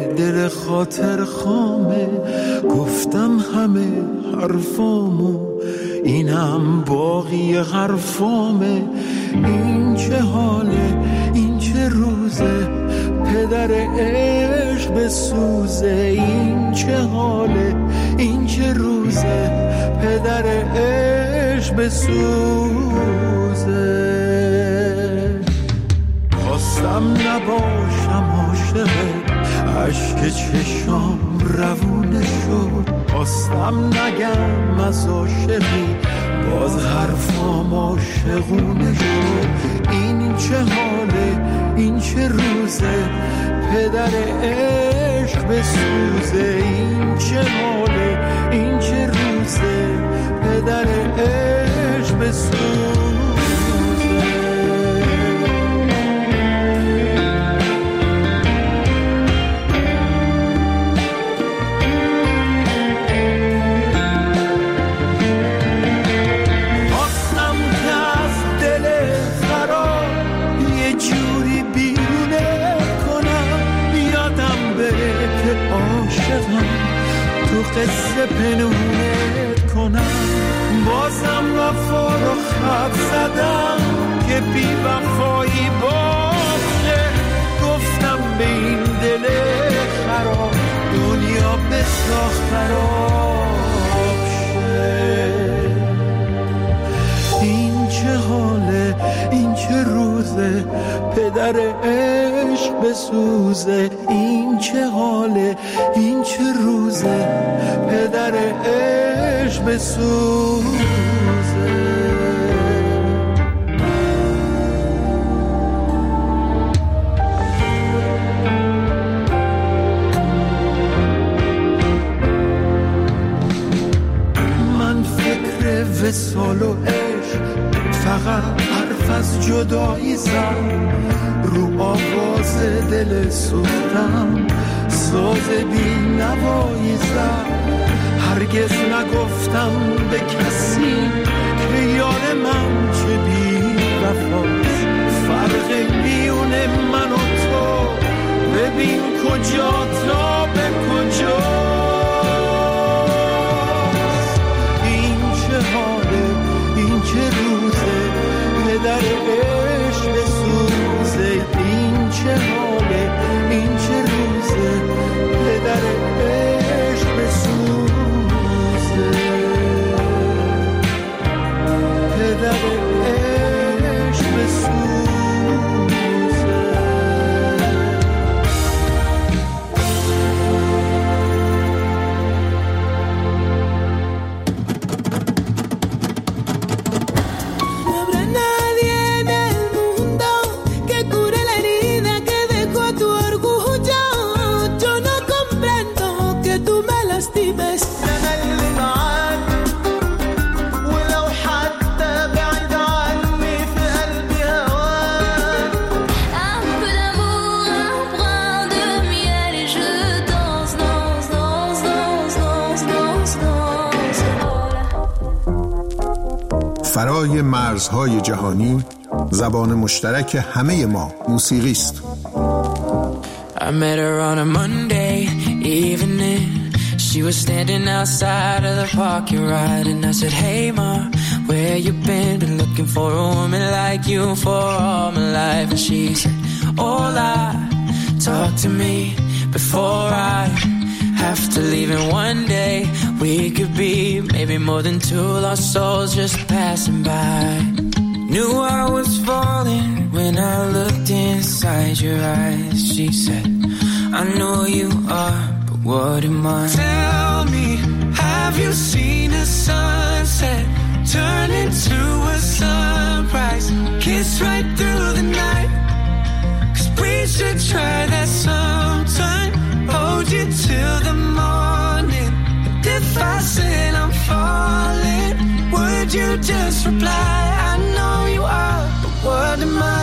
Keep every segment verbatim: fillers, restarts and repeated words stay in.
دل خاطر خامه، گفتم همه حرفامو، اینم باقی حرفامه. این چه حاله، این چه روزه، پدر عشق بسوزه. این چه حاله، این چه روزه، پدر عشق بسوزه. خواستم نباشم عاشقت، عشق چشام روونه شد. خواستم نگم از عاشقی، باز حرفام عاشقونه شد. این چه حاله، این چه روزه، پدر عشق بسوزه. این چه حاله، این چه روزه، پدر عشق بسوزه. قصه پنونت کنم، بازم وفا رو خط زدم که بی وفایی باشه. گفتم به این دل خراب دنیا بساخت خراب شه. این چه حاله، این چه روزه، پدر عشق بسوزه. این چه حاله، این چه روزه، پدر عشق بسوزه. من فکر وصال و عشق فقط حرف از جدایی زد، رو آواز دل سوختم ساز بی نوایی زد. هرگز نگفتم به کسی که یار من چه بی وفاست. فرق میون من و تو ببین کجا تا به کجاست. این چه حاله، این چه روزه، پدر عشق بسوزه. این چه حاله، این چه روزه، پدر عشق بسوزه. پدر عشق بسوزه. فرای مرزهای جهانی، زبان مشترک همه ما موسیقی است. I met her on a Monday evening. She was standing outside of the parking lot, and I said, hey ma, where you been? Been looking for a woman like you for all my life. And she said, hola, talk to me before I have to leave. And one day we could be maybe more than two lost souls just passing by. Knew I was falling when I looked inside your eyes. She said, I know you are, but what am I? Tell me, have you seen a sunset turn into a sunrise? Kiss right through the night, 'cause we should try that sometime. Hold you till the morning. And if I said I'm falling, would you just reply? I know you are, but what am I?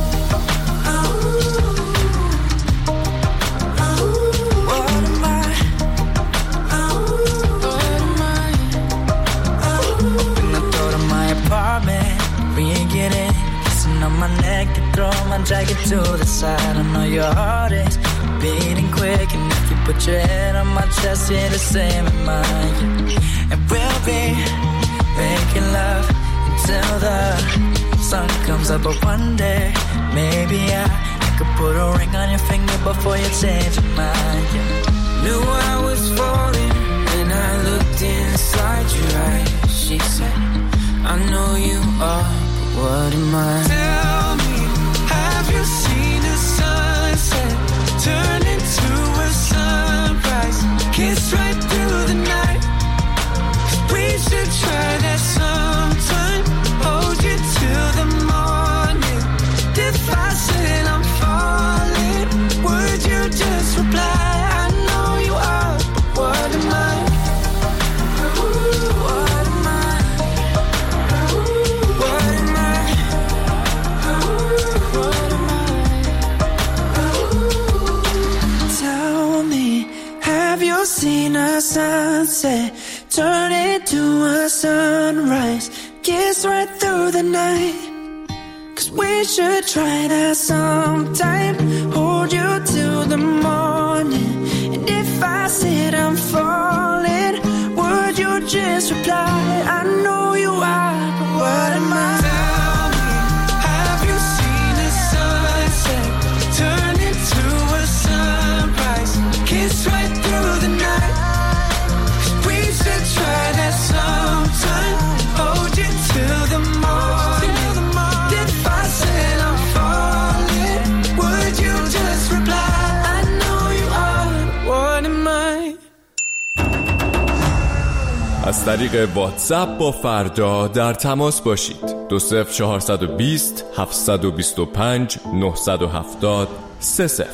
My neck, you throw my jacket to the side. I know your heart is beating quick, and if Put your head on my chest, yeah, the same in mine. And we'll be making love until the sun comes up. But one day, maybe I, I could put a ring on your finger before you change your mind. Yeah. Knew I was falling when I looked inside your eyes. She said, I know you are, but what am I? Tell me, have you seen the sunset turn into a sunrise? Kiss right through the night. 'Cause we should try that sometime. Hold you till the morning. If I said I'm falling, would you just reply? I know you are, but what am I? What am I? What am I? What am I? Tell me, have you seen a sunset turn into a sunrise? Kiss right through the night. 'Cause we should try that sometime. Hold you till the morning. And if I said I'm falling, would you just reply? I know you are, but what am I? Tell me, have you seen the sunset turn into a sunrise? Kiss right through the night. 'Cause we should try that sometime. Hold you till the morning. If I said I'm falling, would you just reply? I know you are, what am I? از طریق واتساپ با فردا در تماس باشید. دو صفر چهارصد و بیست هفتصد و بیست و پنج نهصد و هفتاد سه صفر.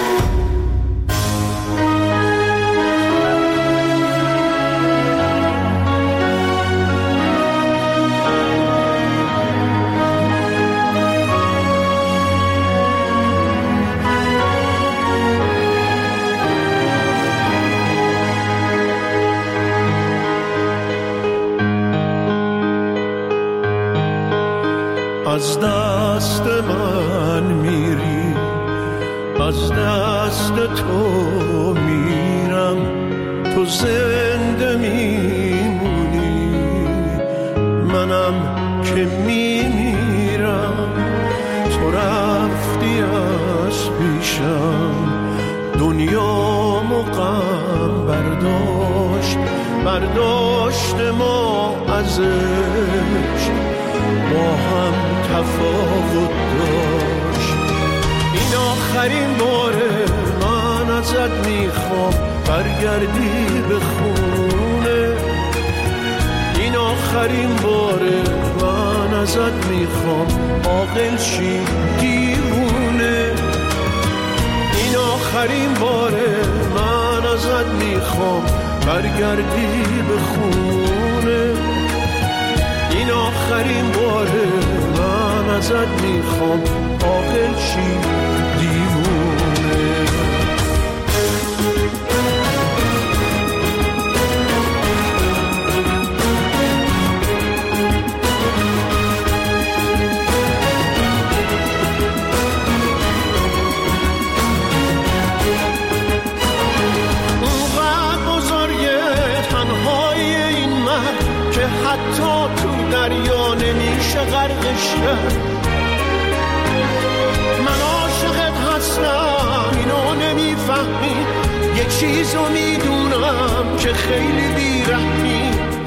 از دست من میری، از دست تو میرم، تو زنده میمونی، منم که میمیرم. تو رفتی از پیشم، دنیامو غم برداشت، برداشت ما ازش، با هم تفاوت داشت. این آخرین باره من ازت میخوام برگردی به خونه. این آخرین باره من ازت میخوام عاقل شی دیوونه. این آخرین باره من ازت میخوام برگردی به خونه. این آخرین باره من ازت میخوام عاقل شی دیوونه. اونقدر بزرگه تنهای این مرد که حتی تو دریا نمیشه غرقش کرد. من عاشقت هستم اینو نمیفهمی، یه چیزو میدونم که خیلی بیرحمی.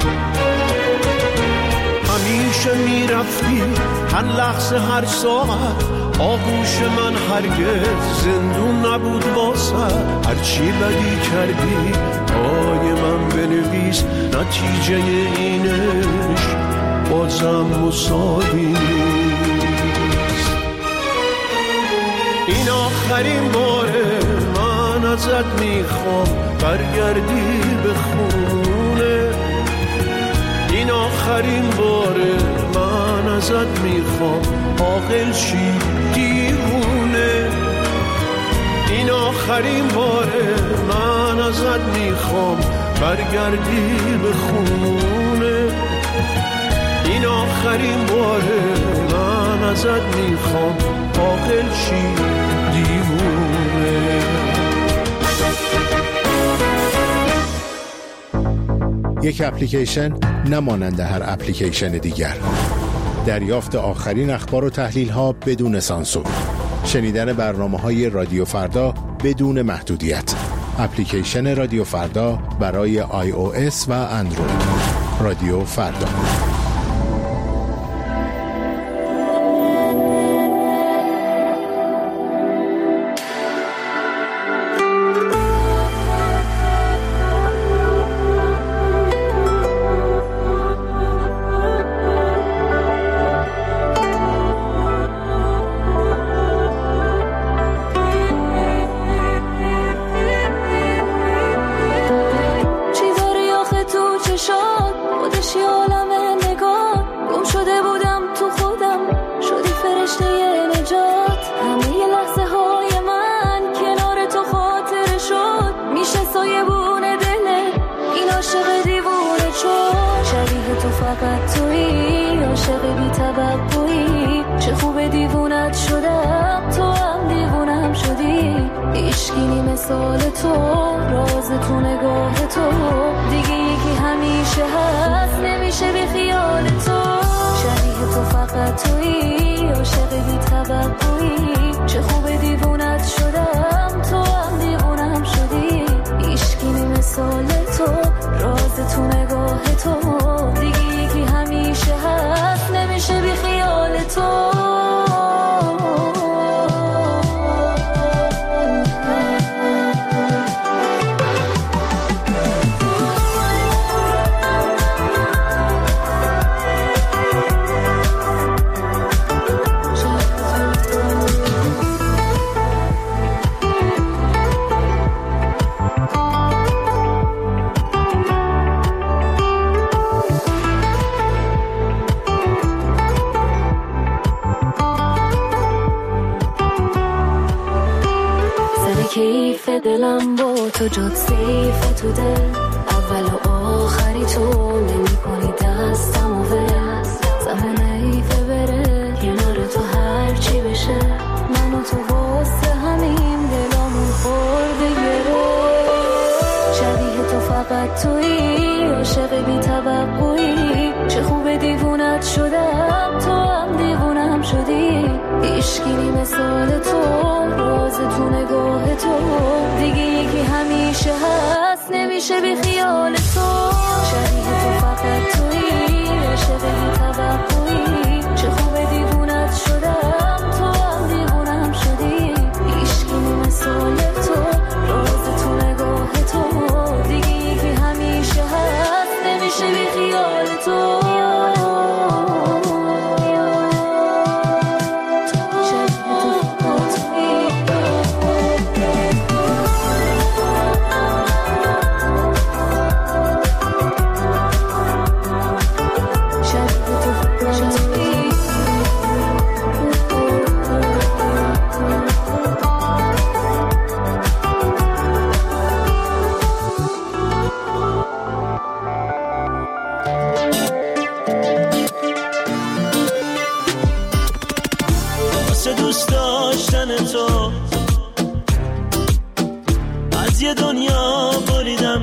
همیشه میرفتی هر لحظه هر ساعت، آغوش من هرگز زندون نبود واسه. هرچی بدی کردی پای من بنویس، نتیجه اینش بازم مساوی نیست. این آخرین باره من ازت میخوام برگردی به خونه. این آخرین باره من ازت میخوام عاقل شی دیوونه. این آخرین باره من ازت میخوام برگردی به خونه. این آخرین باره من ازت میخوام عاقل شی دیوونه. یک اپلیکیشن نمانند هر اپلیکیشن دیگر. دریافت آخرین اخبار و تحلیل ها بدون سانسور. شنیدن برنامه های رادیو فردا بدون محدودیت. اپلیکیشن رادیو فردا برای آی او اس و اندروید. رادیو فردا. دلم با تو جات سیف تو دل اول و آخری تو نمی کنی دستم و ول زمان ایفه بره کنار تو هر چی بشه من و تو واسه همین دلامون خورده گره شبیه تو فقط تویی عاشق بی توقعی چه خوب دیوونت شدم تو هم دیوونم شدی عشقی مثال تو راز تو نگاه تو دیگه یکی همیشه هست نمیشه بی خیال تو شبیه تو فقط تویی عاشق بی توقعی چه خوب دیوونت شدم تو هم دیوونم شدی عشقی مثال تو راز تو نگاه تو دیگه یکی همیشه هست نمیشه بی خیال تو دوست داشتن تو از یه دنیا بریدم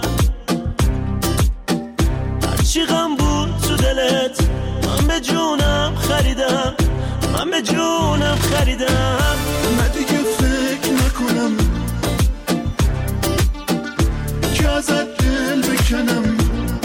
هرچی غم بود تو دلت من به جونم خریدم من به جونم خریدم من دیگه فکر نکنم که ازت دل بکنم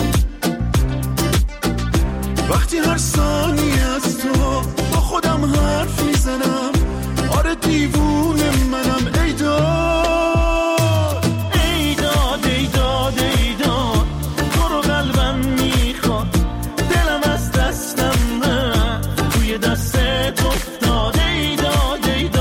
وقتی هر ثانیه از تو با خودم حرف میزنم آره دیوونه منم ای داد ای داد ای داد ای داد تو رو قلبم میخواد دلم از دستم نه توی دستت افتاد ای داد ای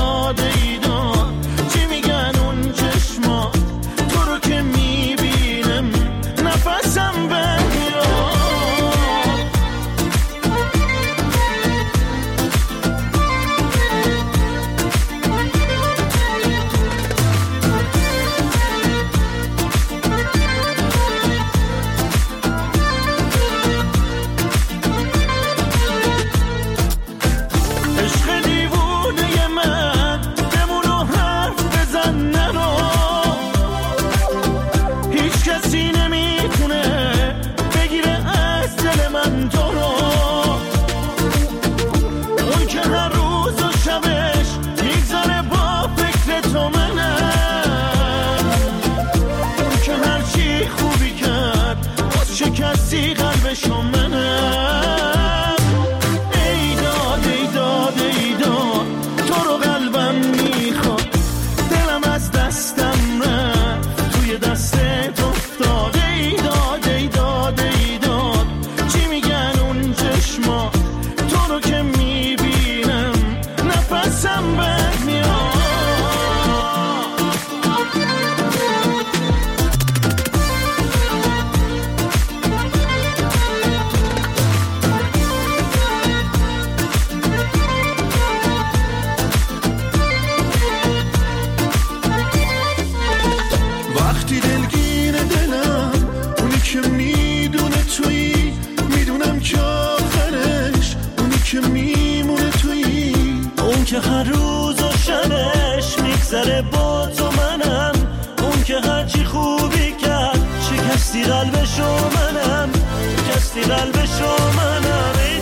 وقتی دلگیر دلم اونی که میدونه تویی، میدونم که آخرش اونی که میمونه تویی، اون که هر روز و شبش میگذره با تو منم، اون که هرچی خوبی کرد شکستی قلبشو منم، شکستی قلبشو منم. ای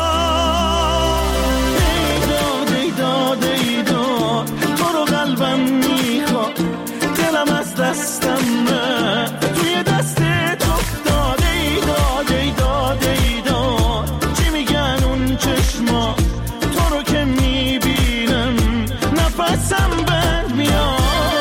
داد ای داد ای داد تو رو قلبم میخواد، دلم از دستم نه توی دست تو افتاد. ای داد ای داد ای داد چی میگن اون چشما، تو رو که میبینم نفسم بند میاد.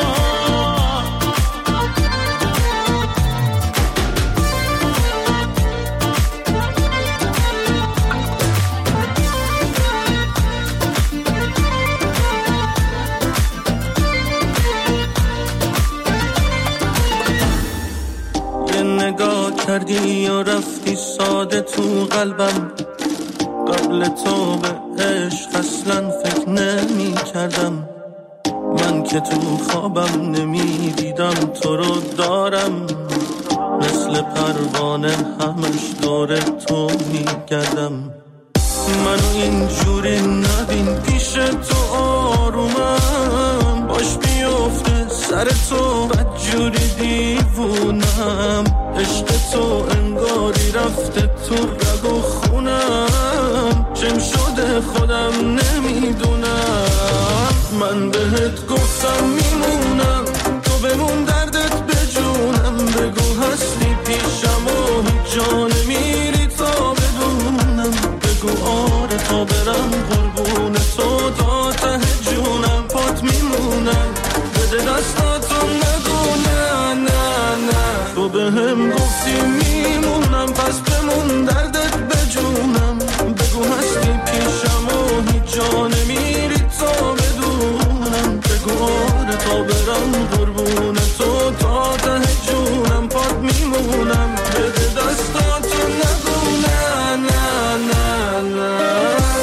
کردی یا رفتی ساده تو قلبم، قبل تو به عشق اصلا فکر نمی کردم، من که تو خوابم نمی دیدم تو رو دارم، مثل پروانه همش دور تو می گردم، منو اینجوری نبین پیش تو آرومم، باش بیفته سر تو بدجوری دیوونم، عشق تو انگاری رفته تو رگ و خونم، چم شده خودم نمیدونم، من بهت گفتم میمونم تو بمون دردت بجونم، بگو هستی پیشم و هیچ جا نمیری تا بدونم، بگو آره تا برم قربون تو تا ته جونم، پات میمونم بده دستاتو نگو نه نه نه، تو به هم گفتی میمونم پس بمون دردت بجونم، بگو هستی پیشم و هیچ جا نمیری تا بدونم، بگو آره تا برم قربون تو تا ته جونم، پات میمونم بده دستاتو نگو نه نه نه نه.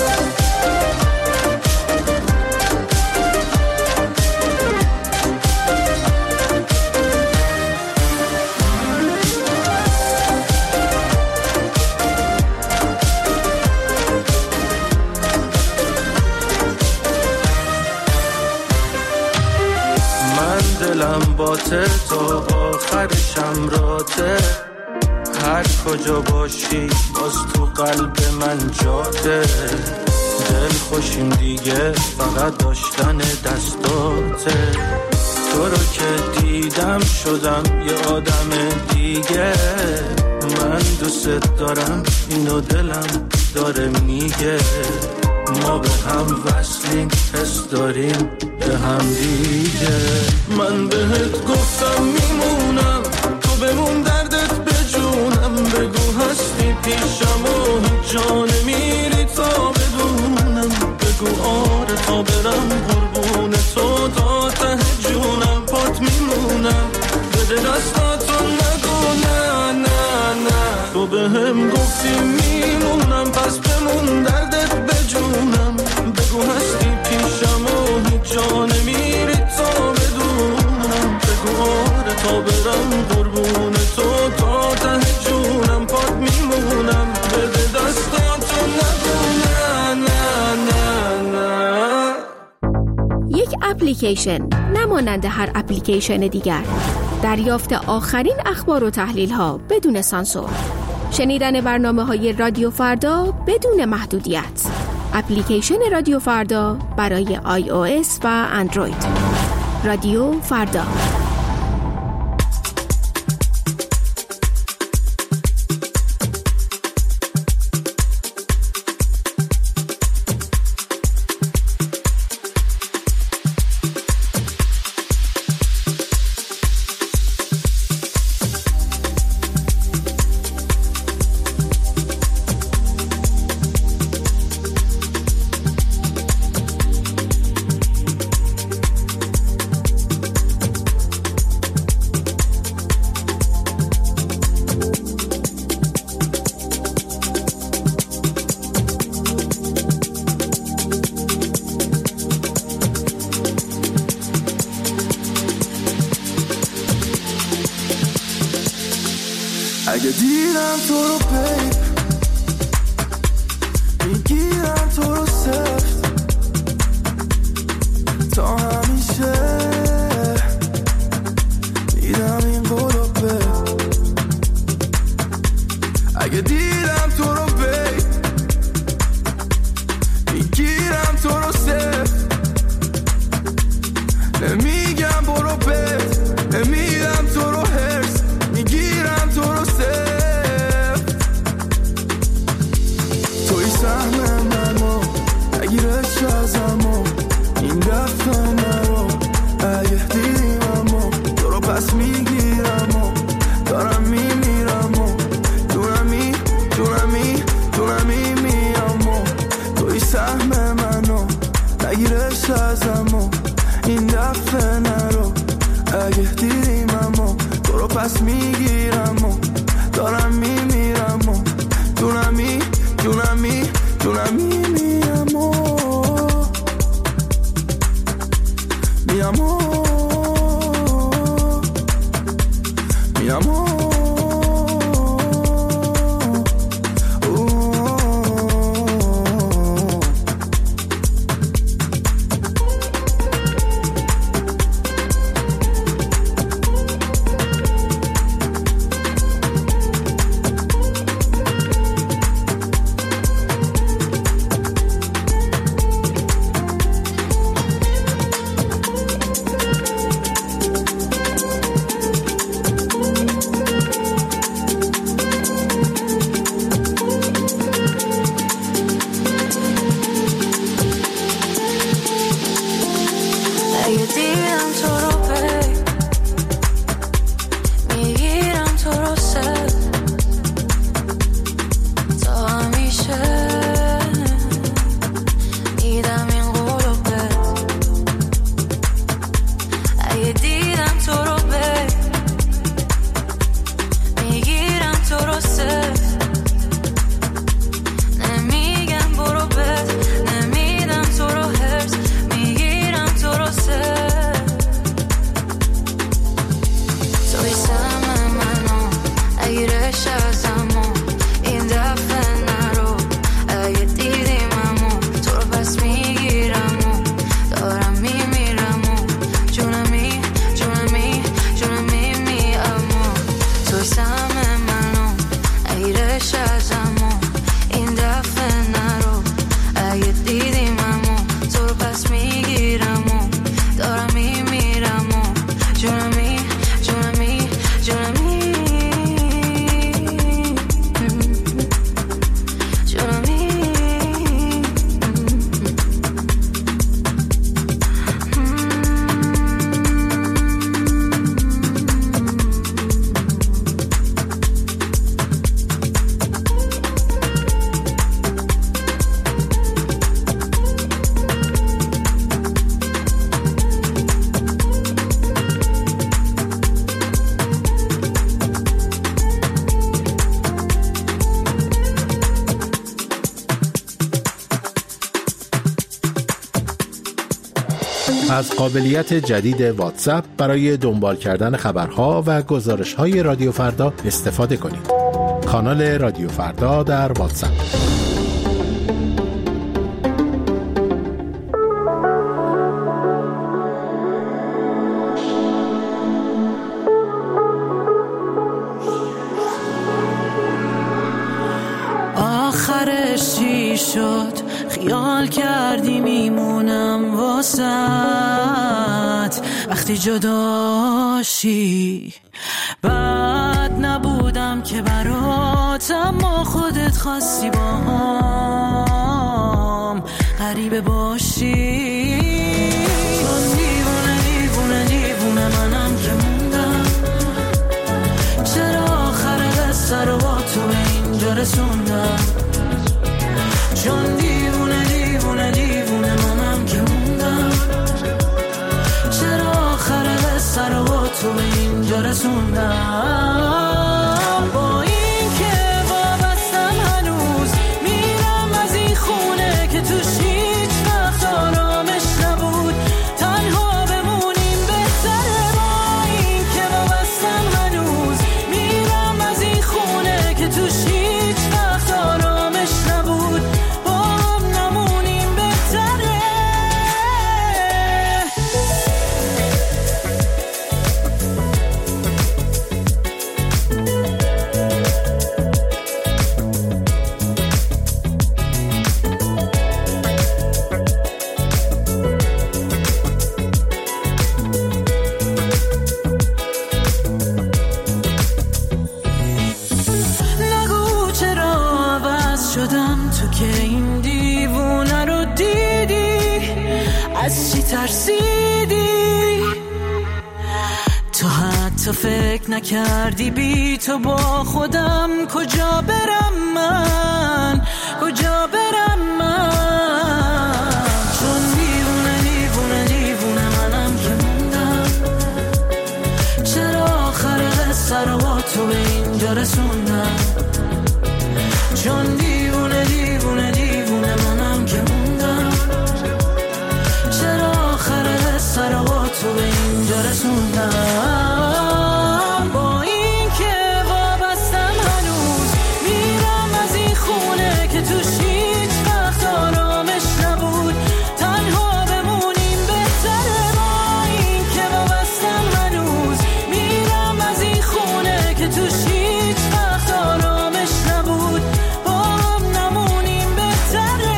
دلم باته تا آخرشم راته، هر کجا باشی باز تو قلب من جاته، دل خوشیم دیگه فقط داشتن دستاته، تو رو که دیدم شدم یه آدم دیگه، من دوست دارم اینو دلم داره میگه، ما به هم وصلیم حس داریم به هم دیگه، من بهت گفتم میمونم تو بمون دردت بجونم، بگو هستی پیشم و هیچ جا نمیری تا بدونم، بگو آره تا برم قربون تو تا ته جونم، پات میمونم بده دستاتو نگو نه نه نه، تو به هم گفتی میمونم پس بمون دردت بجونم، بگو هستی پیشم و هیچ جا نمیری تا بدونم، بگو آره تا برم قربون تو تا ته جونم، پات میمونم بده دستاتو نگو نه نه نه نه. یک اپلیکیشن نمانند هر اپلیکیشن دیگر، دریافت آخرین اخبار و تحلیل ها بدون سانسور، شنیدن برنامه های رادیو فردا بدون محدودیت، اپلیکیشن رادیو فردا برای آی او اس و اندروید. رادیو فردا. اگه دیدم تو رو بیب میگیرم تو رو سفت تا همیشه میدم این قولو بیب اگه دیدم تو رو بیب میگیرم تو رو سفت نمیگم برو بیب نمیدم تو رو هرس میگیرم تو رو سفت توی سهم منو نگیرش ازمو این دفعه نرو اگه دیدیم امو تو رو پس میگیرم و دارم میمیرم و دونمی دونمی دونمی میام و توی سهم منو نگیرش ازمو این دفعه نرو اگه دیدیم امو تو رو پس میگیرم و دارم میمیرم و دونمی دونمی دونمی میام و میام و میام و از قابلیت جدید واتساپ برای دنبال کردن خبرها و گزارش‌های رادیو فردا استفاده کنید. کانال رادیو فردا در واتساپ. آخرش چی شد؟ خیال کردی میمونم واسط وقتی جداشی. بد نبودم که برات، اما خودت خواستی با هم غریبه باشی. چون دیوونه دیوونه دیوونه منم که موندم، چرا آخر قصه رو با تو اینجا رسوندم. چون دیوونه دیوونه دیوونه منم که موندم، چرا آخر قصه رو با تو اینجا رسوندم. با این که وابستم هنوز میرم از این خونه که توش هیچ وقت آرامش نبود، تنها بمونیم بهتره. با این که وابستم هنوز میرم از این خونه ترسیدی، تو حتی فکر نکردی بی تو با خودم کجا برم من، کجا برم من. چون دیوونه دیوونه دیوونه منم که موندم، چرا آخر قصه رو با تو به اینجا رسوندم. چون دیوونه دیوونه دیوونه منم که موندم، چرا آخر قصه رو با تو به اینجا رسوندم. با این که وابستم هنوز میرم از این خونه که توش هیچ وقت آرامش نبود، تنها بمونیم بهتره. با این که وابستم هنوز میرم از این خونه که توش هیچ وقت آرامش نبود، با هم نمونیم بهتره.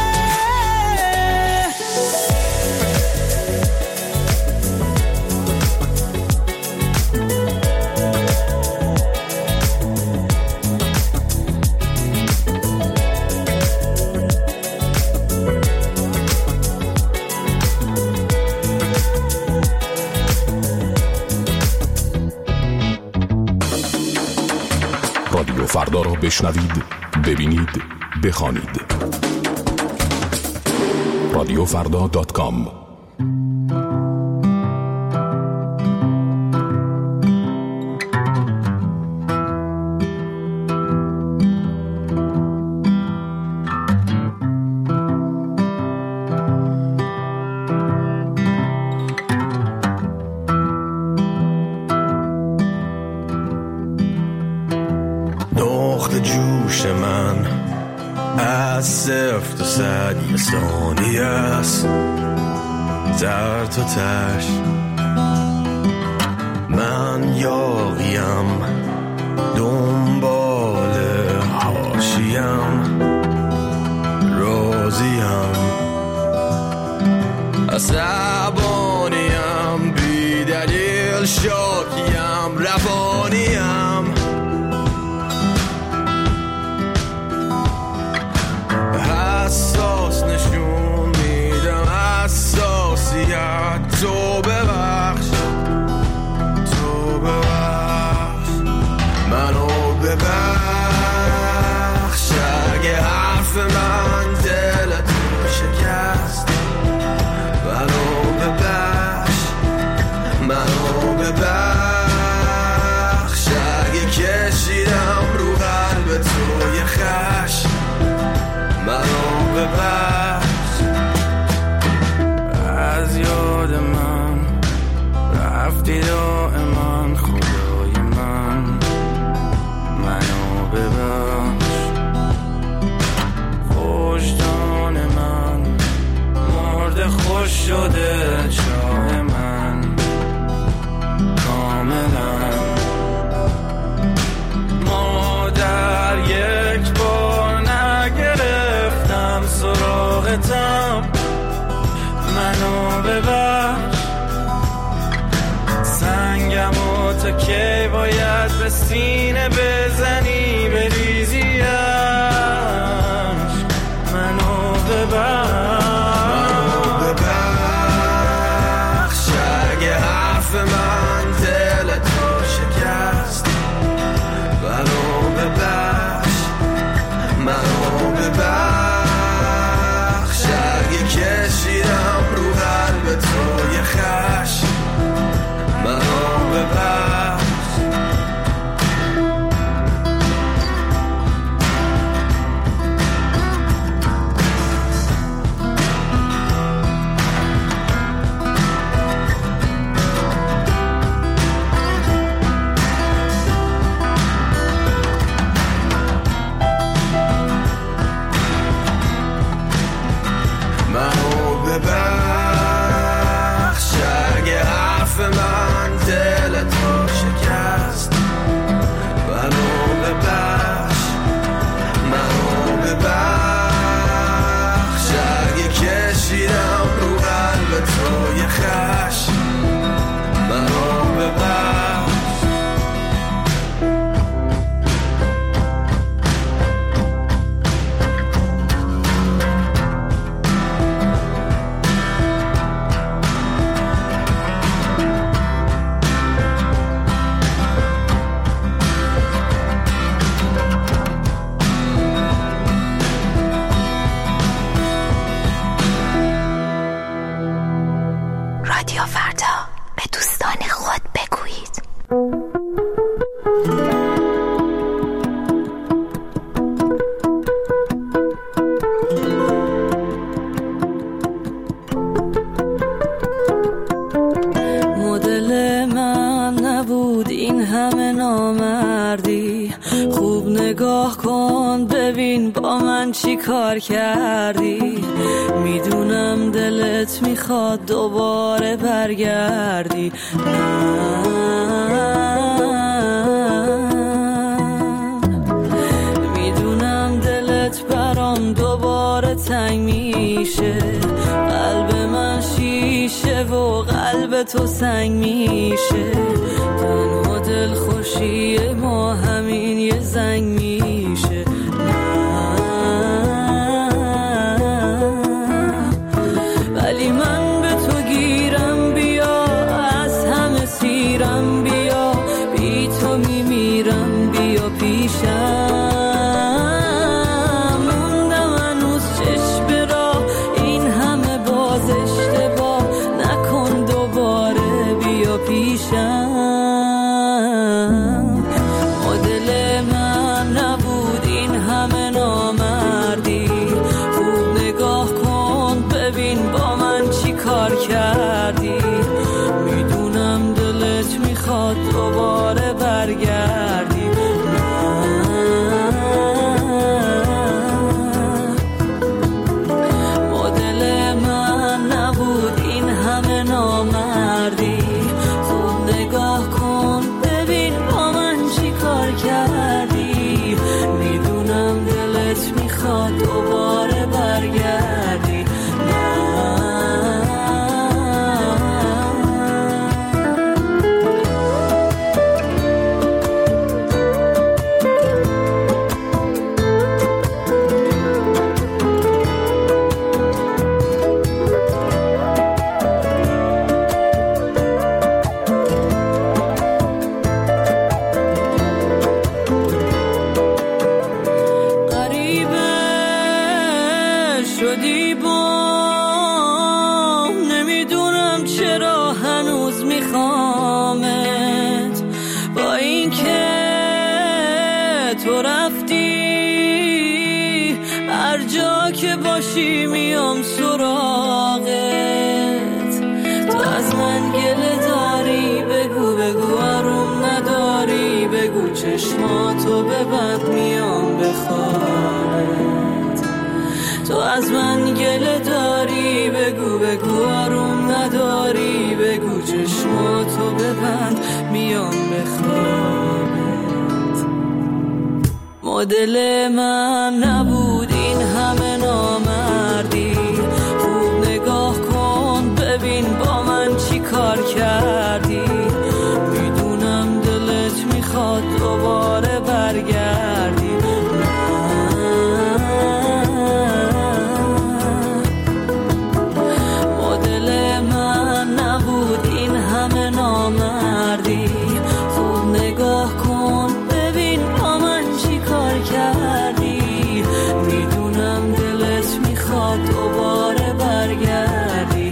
رادیو فردا را بشنوید، ببینید، بخوانید. رادیو فردا دات کام. نقطه جوش من از صفر تا صد یه ثانیه است، در تو تش من یاقیم، دنبال حاشیم، راضیم، عصبانیم، بی دلیل شاکیم، روانیم، حساس نشون میدم حساسیت. تو ببخش، تو ببخش، منو ببخش اگه حرف من دلتو شکست. منو ببخش، منو ببخش اگه کشیدم رو قلب تو یه خشم. منو ببخش، از یاد من رفتی دائما خدای من. منو ببخش، وجدان من مرده خوش شده چاه من کاملا. ما در یک بار نگرفتم سراغتم. منو ببخش، سنگم و تا کی باید به سینه بزنی بریزیش. منو ببخش اگه حرف من دلتو شکست. منو ببخش، منو ببخش اگه کشیدم رو قلب تو یه خشم. منو ببخش، همه نامردی. خوب نگاه کن ببین با من چی کار کردی. میدونم دلت میخواد دوباره برگردی. میدونم دلت برام دوباره تنگ میشه. قلب من شیشه و قلب تو سنگ میشه. تنها دل خوشی ما همین یه زنگ میشه. ولی من به تو گیرم بیا، از همه سیرم بیا، بی تو میمیرم بیا پیشم. دوباره برگردی. مدل من نبود این همه نامردی. خوب نگاه کن ببین با من چی کار کردی. میدونم دلت میخواد دوباره برگردی. میام سراغت. تو از من گله داری بگو بگو آروم نداری بگو چشماتو ببند میام بخوابت. تو از من گله داری بگو بگو آروم نداری بگو چشماتو ببند میام بخوابت. مدل من نبود این همه نامردی. خوب نگاه کن ببین با من چی کار کردی. میدونم دلت میخواد دوباره برگردی. مدل من نبود این همه نامردی. خوب نگاه کن ببین با من چی کار کردی. میدونم دلت میخواد دوباره برگردی.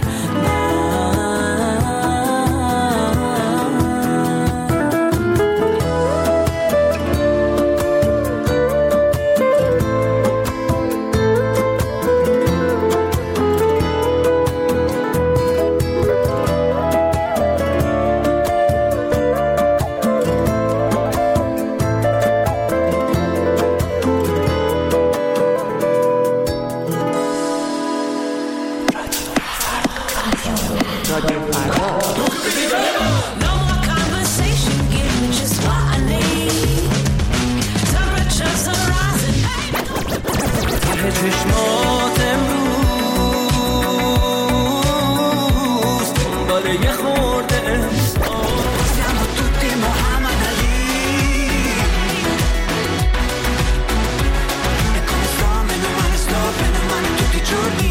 چشمات امروز دنبال یه خورده siamo tutti Muhammad Ali e come sto meno male sto bene male tutti i giorni.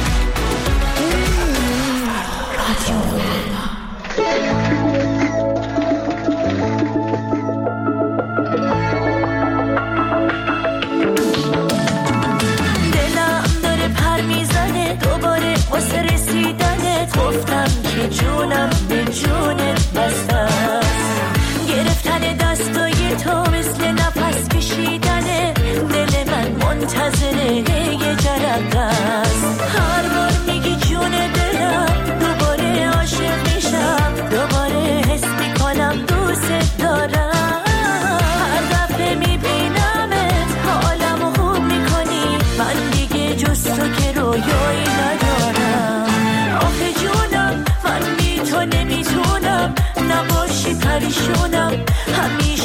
واسه رسیدنت گفتم که جونم به جونت بسته است. گرفتن دستای تو مثل نفس کشیدنه. دل من منتظره یه جرقه است. هر بار میگی جون دلم دوباره عاشق میشم. دوباره حس میکنم دوست دارم.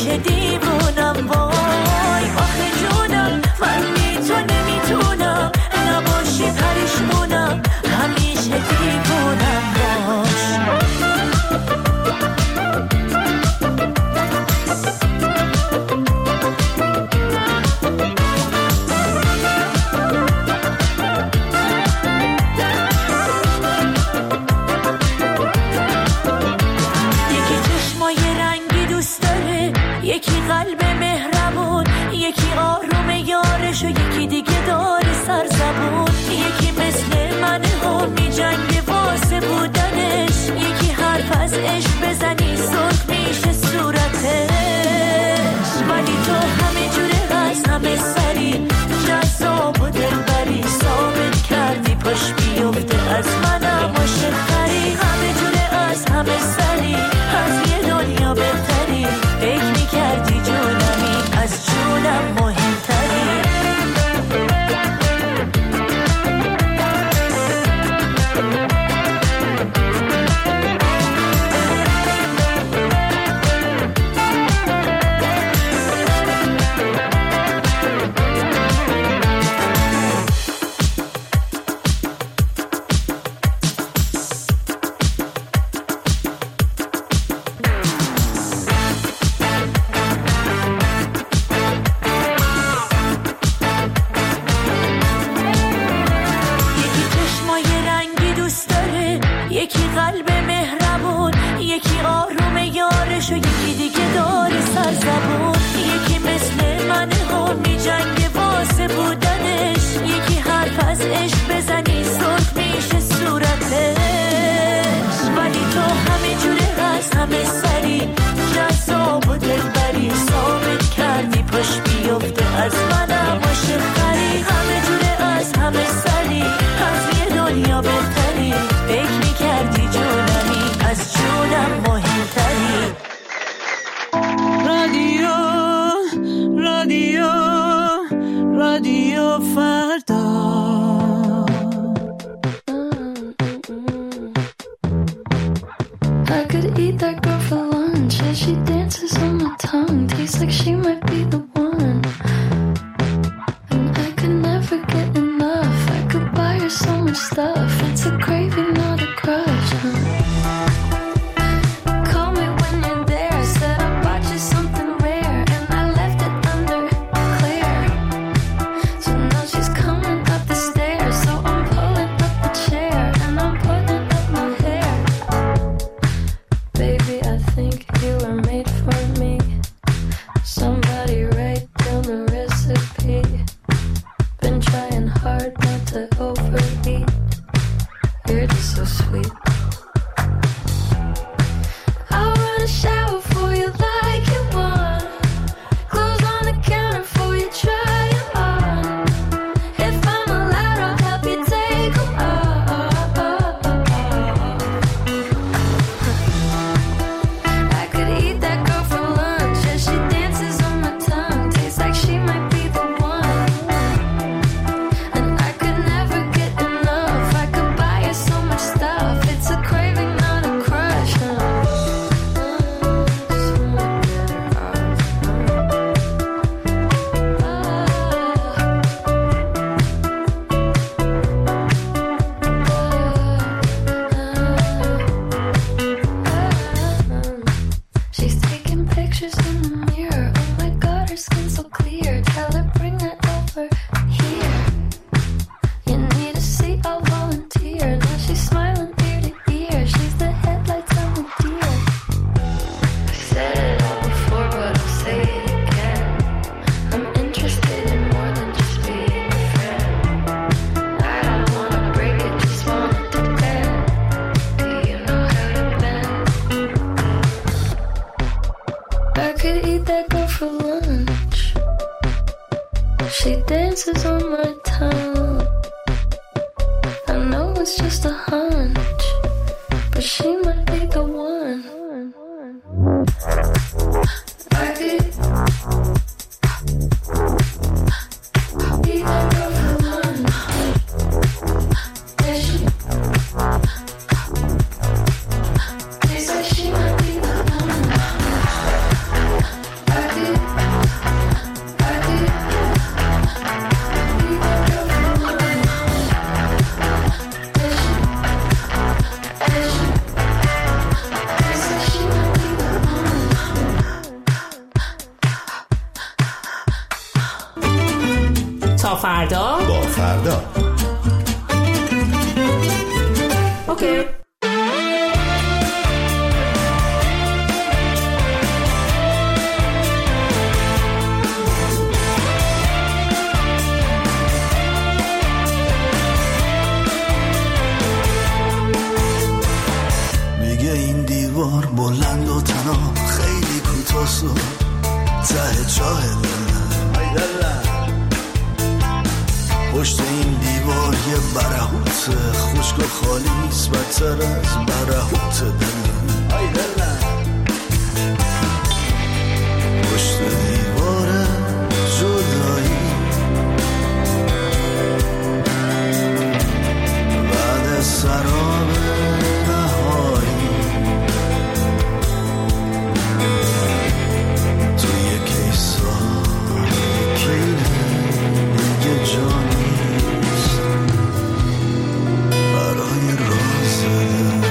همیشه دیوونم وای آخه جونم من بی تو نمیتونم نباشی پریشونم همیشه دیوونم باش یکی قلب مهربون یکی آروم یارش و یکی دیگه داره سرزبون یکی مثل منه و می جنگ واسه بودنش یکی حرف از عشق بزنی سرخ میشه صورتش ولی تو همه جوره از همه سری جذاب و دلبری ثابت کردی پاش بیفته از منم عاشق خری همه جوره از همه سری از یه دنیا بهتری فکر میکردی جونمی از جونم مهمتری یکی قلب مهربون یکی آروم یارش و یکی دیگه داره سرزبون یکی مثل منه و می جنگ واسه بودنش یکی حرف از عشق بزنی سرخ میشه صورتش ولی تو همه جوره از همه سری جذاب و دلبری ثابت کردی پاش بیفته از منم عاشق خری همه جوره از همه سری از یه دنیا بهتری فکر میکردی جونمی از جونم مهمتری رادیو رادیو رادیو فردا I could eat that girl for lunch as she dances on my tongue. Tastes like she might be the one. And I could never get enough. I could buy her so much stuff. It's a craving, not a crush. Huh? Call me when you're there. Said I bought you something rare, and I left it under clear. So now she's coming up the stairs. So I'm pulling up the chair, and I'm putting up my hair. Baby, I think you were made for me. Somebody write down the recipe. Been trying hard not to overeat. You're just so sweet. I wanna shower for you like you want. Clothes on the counter for you, try it on. If I'm allowed, I'll help you take them off. I could eat that girl for lunch as she dances on my tongue. Tastes like she might be the one. And I could never get enough. I could buy her so much stuff. It's a craving, not a crush. Huh? Just wanna get her off. She's taking pictures in the mirror. Oh my God, her skin's so clear. Tell her bring her over here. You need a seat, I'll volunteer. Now she's smiling ear to ear. She's the headlights on the deer. I said it all before, but I'll say it again. I'm interested in more than just being a friend. I don't wanna break it, just want it to bend. Do you know how to bend? I could eat that girl for lunch. She dances on my tongue. I know it's just a hunch, but she might be the one. I could eat that girl for lunch. Yeah, she tastes like she might be the one. I تا فردا با فردا. اوکی. میگه این دیوار بلند و تنها خیلی کوتاست و ته چاه دلم، پشت این دیوار یه برهوت خشک و خالیست بدتر از برهوت دلم. پشت دیوار جدایی بعد سراب نهایی توی کیسان کینه دیگه جانیست برای راز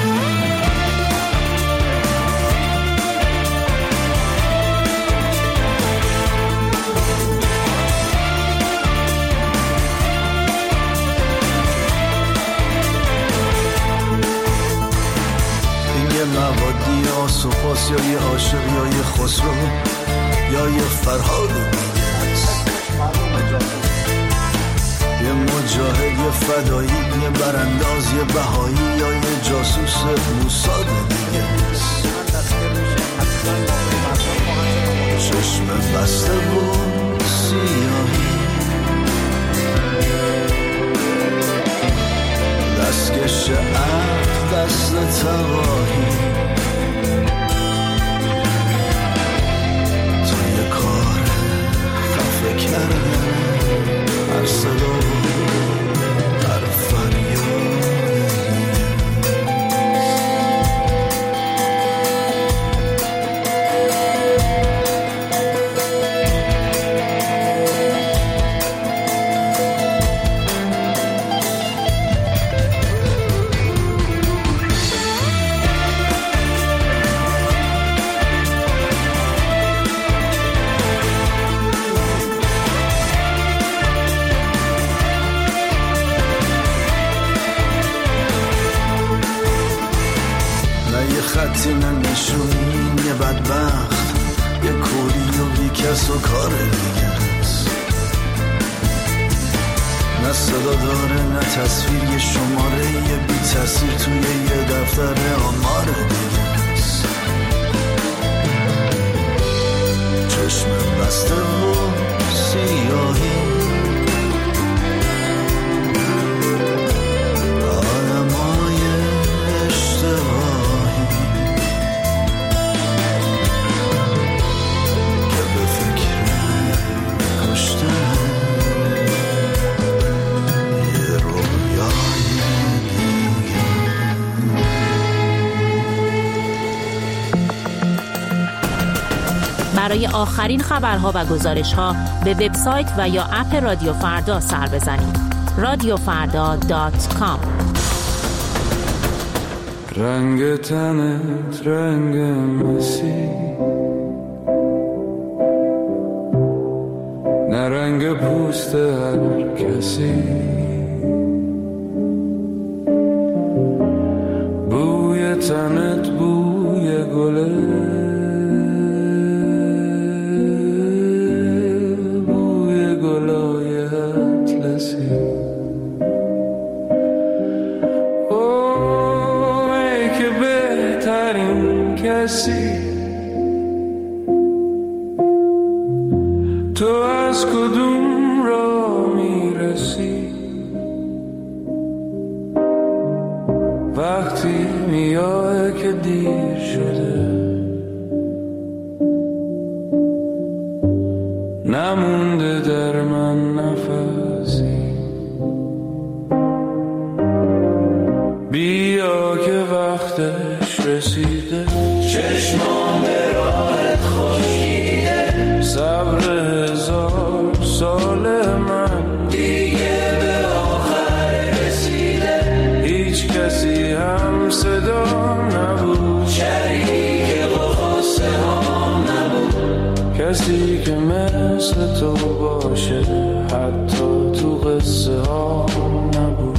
موادی آسوپاس یا یه عاشق یا یه خسرو یا یه فرهاد دیگه است، یه مجاهد یه فدایی یه برانداز یه بهایی یا یه جاسوس موساد دیگه است. چشم بسته و سیاهی دستکش عقل دست تباهی توی کار خفه کردن هر صدا هر فریاد. خطی نشونی یه بدبخت یه کوری و بی کس و کار دیگه است، نه صدا داره نه تصویر یه شماره یه بی تاثیر توی یه دفتر آمار دیگه است. چشم بسته و سیاهی آدمای اشتباه برای آخرین خبرها و گزارش‌ها به وبسایت و یا اپ رادیو فردا سر بزنید. رادیو فردا دات کام. رنگ تنت رنگ مسیح، نه رنگ پوست هر کسی، بوی تنت بوی گله، تو از کدوم را میرسی وقتی میای که دیر شده، نمونده در من نفسی، بیا که وقتش رسیده، چشمان به راحت خشکیده، صبر هزار سال من دیگه به آخر رسیده، هیچ کسی هم صدا نبود، شریک غصه ها نبود، کسی که مثل تو باشه حتی تو قصه ها نبود.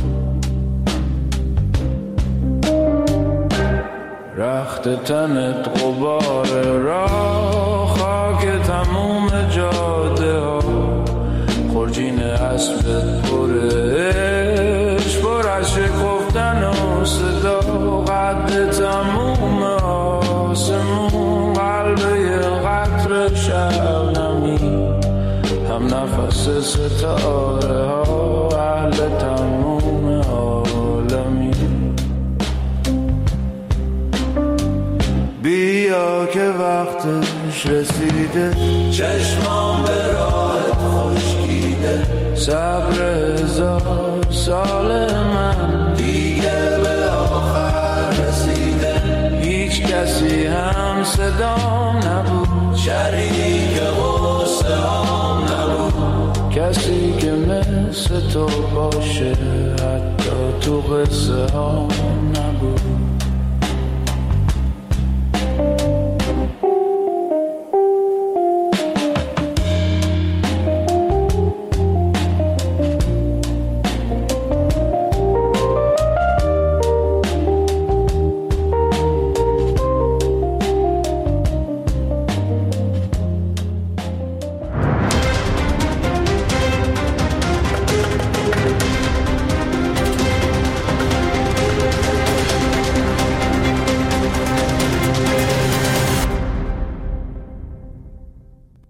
رخت تنت غبار راه، خاک تموم جاده ها، خرجین اسبت پره عشق، پر از شکفتن و صدا، قد تموم آسمون، قلب یه قطر شبنمی، هم نفس ستاره ها، اهل تموم عالمی. بیا که وقتش رسیده، چشمام به راحت خشکیده، صبر هزار سال من دیگه به آخر رسیده. هیچ کسی هم صدام نبود، شریک غصه هم نبود، کسی که مثل تو باشه حتی تو قصه هم نبود.